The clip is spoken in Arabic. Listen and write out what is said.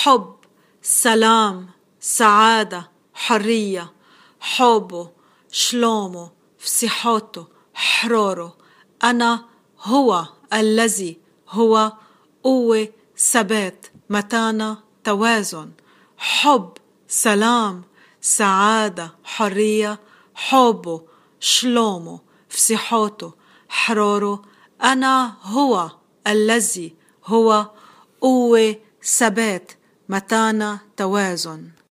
حب، سلام، سعادة، حرية، حبه، شلومه، فسيحته، حراره. أنا هو الذي هو، قوة، ثبات، متانة، توازن. حب، سلام، سعادة، حرية، حبه، شلومه، فسيحته، حراره. أنا هو الذي هو، قوة، ثبات، متانة، توازن.